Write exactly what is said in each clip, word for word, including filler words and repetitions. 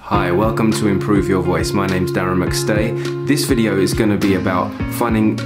Hi, welcome to Improve Your Voice. My name's Darren McStay. This video is going to be about finding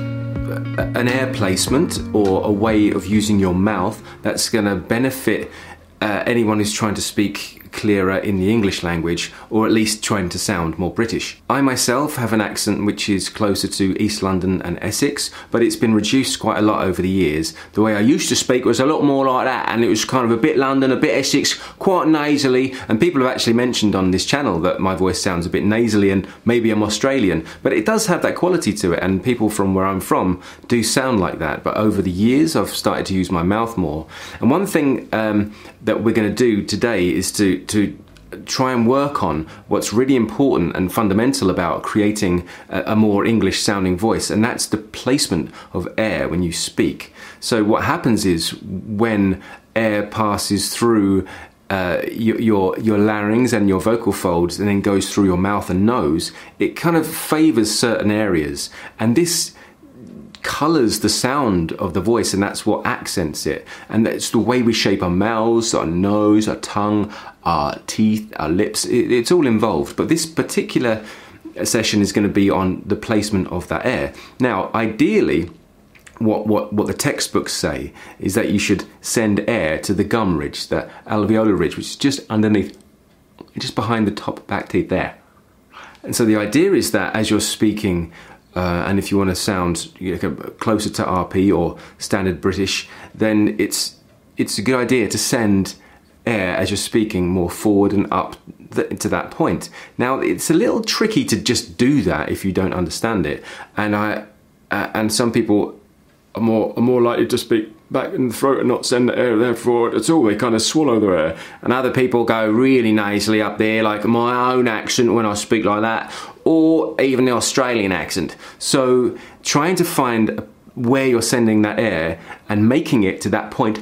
an air placement or a way of using your mouth that's going to benefit uh, anyone who's trying to speak clearer in the English language, or at least trying to sound more British. I myself have an accent which is closer to East London and Essex, but it's been reduced quite a lot over the years. The way I used to speak was a lot more like that, and it was kind of a bit London, a bit Essex, quite nasally, and people have actually mentioned on this channel that my voice sounds a bit nasally and maybe I'm Australian, but it does have that quality to it, and people from where I'm from do sound like that. But over the years I've started to use my mouth more, and one thing um, that we're going to do today is to to try and work on what's really important and fundamental about creating a, a more English sounding voice, and that's the placement of air when you speak. So what happens is when air passes through uh, your, your your larynx and your vocal folds and then goes through your mouth and nose, it kind of favors certain areas, and this colours the sound of the voice, and that's what accents it. And that's the way we shape our mouths, our nose, our tongue, our teeth, our lips. It, it's all involved. But this particular session is going to be on the placement of that air. Now, ideally, what, what, what the textbooks say is that you should send air to the gum ridge, the alveolar ridge, which is just underneath, just behind the top back teeth there. And so the idea is that as you're speaking, Uh, and if you want to sound you know, closer to R P or standard British, then it's it's a good idea to send air as you're speaking more forward and up th to that point. Now, it's a little tricky to just do that if you don't understand it, and I uh, and some people are more are more likely to speak back in the throat and not send the air there forward at all. They kind of swallow their air, and other people go really nasally up there, like my own accent when I speak like that, or even the Australian accent. So trying to find where you're sending that air and making it to that point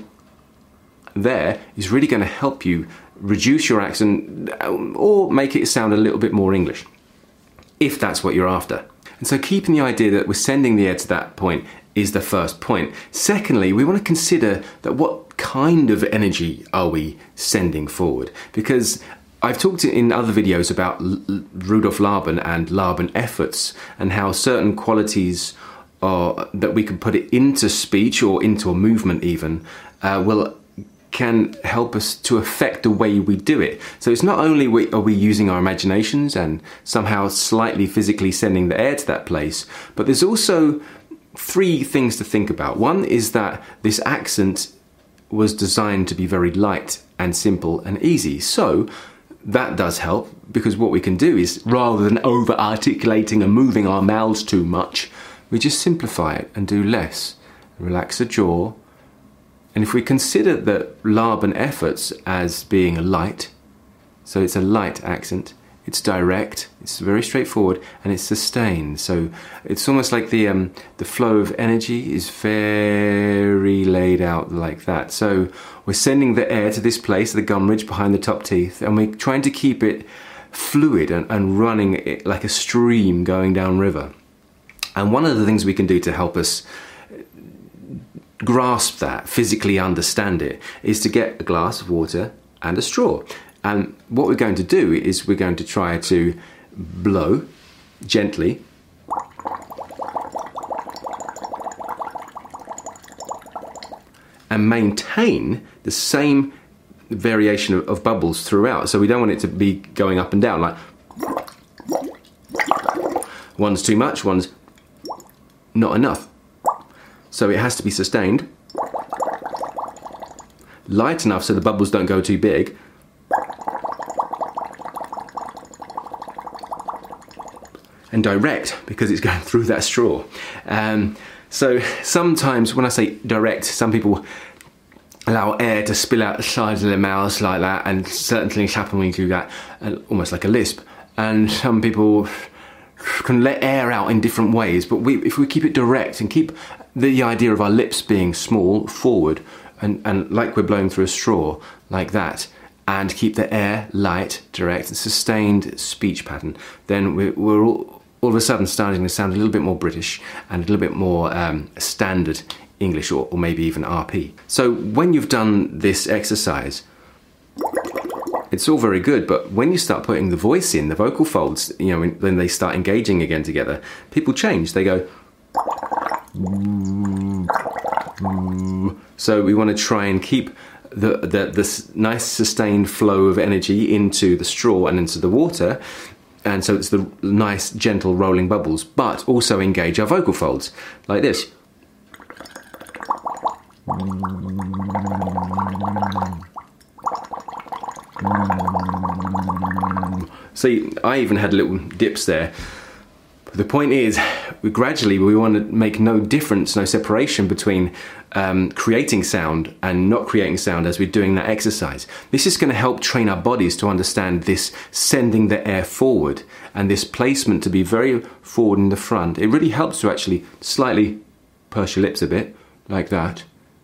there is really going to help you reduce your accent or make it sound a little bit more English, if that's what you're after. And so keeping the idea that we're sending the air to that point is the first point. Secondly, we want to consider that what kind of energy are we sending forward? Because I've talked in other videos about L Rudolf Laban and Laban efforts, and how certain qualities are, that we can put it into speech or into a movement even, uh, will can help us to affect the way we do it. So it's not only we, are we using our imaginations and somehow slightly physically sending the air to that place, but there's also three things to think about. One is that this accent was designed to be very light and simple and easy. So that does help, because what we can do is, rather than over-articulating and moving our mouths too much, we just simplify it and do less. Relax the jaw. And if we consider the Laban efforts as being light, so it's a light accent, it's direct, it's very straightforward, and it's sustained. So it's almost like the um, the flow of energy is very laid out like that. So we're sending the air to this place, the gum ridge behind the top teeth, and we're trying to keep it fluid and, and running it like a stream going down river. And one of the things we can do to help us grasp that, physically understand it, is to get a glass of water and a straw. And what we're going to do is we're going to try to blow gently and maintain the same variation of, of bubbles throughout. So we don't want it to be going up and down, like one's too much, one's not enough. So it has to be sustained, light enough so the bubbles don't go too big, and direct because it's going through that straw. Um, so sometimes when I say direct, some people allow air to spill out the sides of their mouths like that, and certain things happen when you do that, almost like a lisp. And some people can let air out in different ways, but we, if we keep it direct and keep the idea of our lips being small, forward, and, and like we're blowing through a straw, like that, and keep the air light, direct, and sustained speech pattern, then we're, we're all, all of a sudden starting to sound a little bit more British and a little bit more um, standard English, or, or maybe even R P. So when you've done this exercise, It's all very good, but when you start putting the voice in, the vocal folds, you know, when, when they start engaging again together, people change. They go. So we want to try and keep the, the this nice sustained flow of energy into the straw and into the water, and so it's the nice gentle rolling bubbles, but also engage our vocal folds like this. See, I even had little dips there. The point is, we gradually we want to make no difference, no separation between um, creating sound and not creating sound as we're doing that exercise. This is going to help train our bodies to understand this sending the air forward and this placement to be very forward in the front. It really helps to actually slightly purse your lips a bit, like that.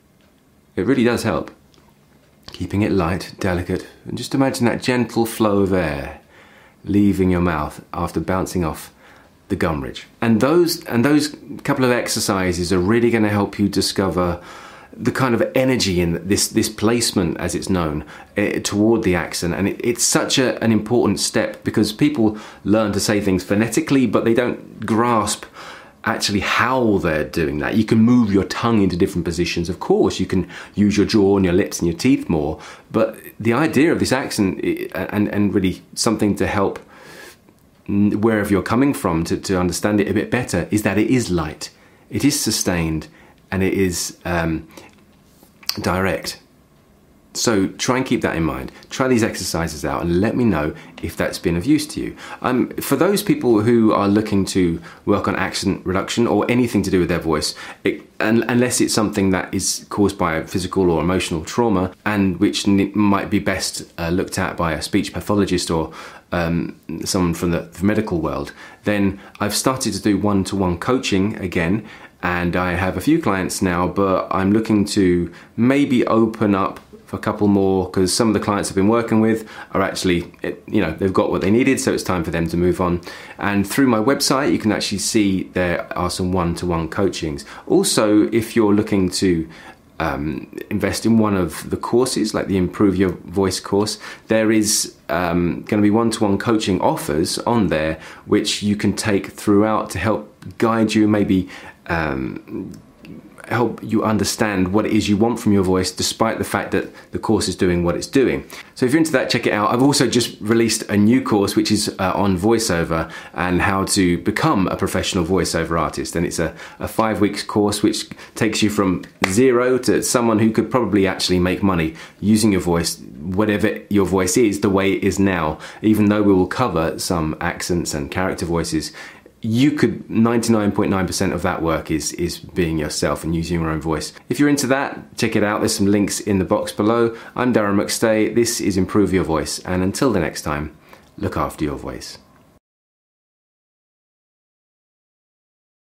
It really does help. Keeping it light, delicate, and just imagine that gentle flow of air leaving your mouth after bouncing off the gum ridge. And those and those couple of exercises are really going to help you discover the kind of energy in this this placement, as it's known, uh, toward the accent. And it, it's such a, an important step, because people learn to say things phonetically, but they don't grasp actually how they're doing that. You can move your tongue into different positions, of course. You can use your jaw and your lips and your teeth more. But the idea of this accent, and, and really something to help wherever you're coming from to, to understand it a bit better, is that it is light, it is sustained, and it is um, direct. So try and keep that in mind. Try these exercises out and let me know if that's been of use to you. Um, for those people who are looking to work on accent reduction or anything to do with their voice, it, and, unless it's something that is caused by a physical or emotional trauma, and which n- might be best uh, looked at by a speech pathologist or um, someone from the, the medical world, then I've started to do one-to-one coaching again, and I have a few clients now, but I'm looking to maybe open up for a couple more, because some of the clients I've been working with are actually, you know, they've got what they needed, so it's time for them to move on. And through my website, you can actually see there are some one-to-one coachings. Also, if you're looking to um, invest in one of the courses, like the Improve Your Voice course, there is um, going to be one-to-one coaching offers on there, which you can take throughout to help guide you, maybe um, help you understand what it is you want from your voice, despite the fact that the course is doing what it's doing. So if you're into that, check it out. I've also just released a new course, which is uh, on voiceover and how to become a professional voiceover artist. And it's a, a five weeks course which takes you from zero to someone who could probably actually make money using your voice, whatever your voice is, the way it is now. Even though we will cover some accents and character voices, you could, ninety-nine point nine percent of that work is is being yourself and using your own voice. If you're into that, check it out. There's some links in the box below. I'm Darren McStay. This is Improve Your Voice. And until the next time, look after your voice.